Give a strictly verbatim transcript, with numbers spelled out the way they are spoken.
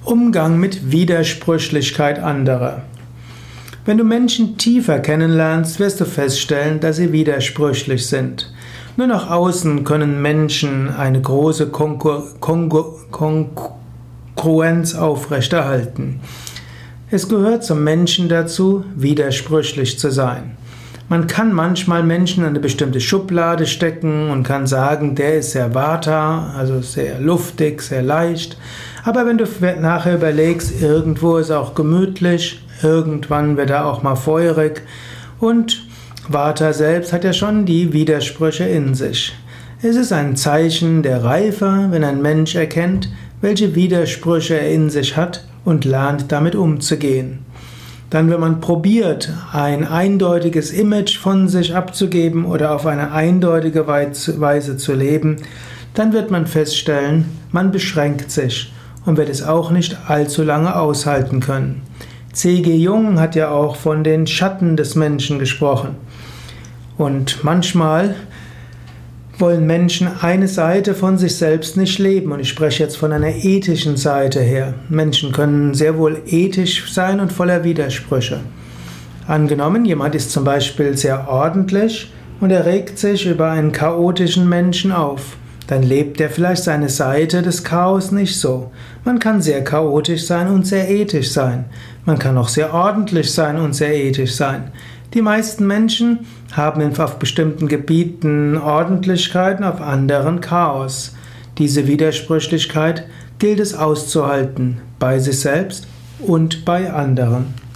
Umgang mit Widersprüchlichkeit anderer. Wenn du Menschen tiefer kennenlernst, wirst du feststellen, dass sie widersprüchlich sind. Nur nach außen können Menschen eine große Konkur Konkur Kongruenz aufrechterhalten. Es gehört zum Menschen dazu, widersprüchlich zu sein. Man kann manchmal Menschen in eine bestimmte Schublade stecken und kann sagen, der ist sehr vata, also sehr luftig, sehr leicht. Aber wenn du nachher überlegst, irgendwo ist auch gemütlich, irgendwann wird er auch mal feurig und Vata selbst hat ja schon die Widersprüche in sich. Es ist ein Zeichen der Reife, wenn ein Mensch erkennt, welche Widersprüche er in sich hat und lernt, damit umzugehen. Dann, wenn man probiert, ein eindeutiges Image von sich abzugeben oder auf eine eindeutige Weise zu leben, dann wird man feststellen, man beschränkt sich und wird es auch nicht allzu lange aushalten können. C G. Jung hat ja auch von den Schatten des Menschen gesprochen. Und manchmal wollen Menschen eine Seite von sich selbst nicht leben. Und ich spreche jetzt von einer ethischen Seite her. Menschen können sehr wohl ethisch sein und voller Widersprüche. Angenommen, jemand ist zum Beispiel sehr ordentlich und er regt sich über einen chaotischen Menschen auf. Dann lebt er vielleicht seine Seite des Chaos nicht so. Man kann sehr chaotisch sein und sehr ethisch sein. Man kann auch sehr ordentlich sein und sehr ethisch sein. Die meisten Menschen haben auf bestimmten Gebieten Ordentlichkeit und auf anderen Chaos. Diese Widersprüchlichkeit gilt es auszuhalten, bei sich selbst und bei anderen.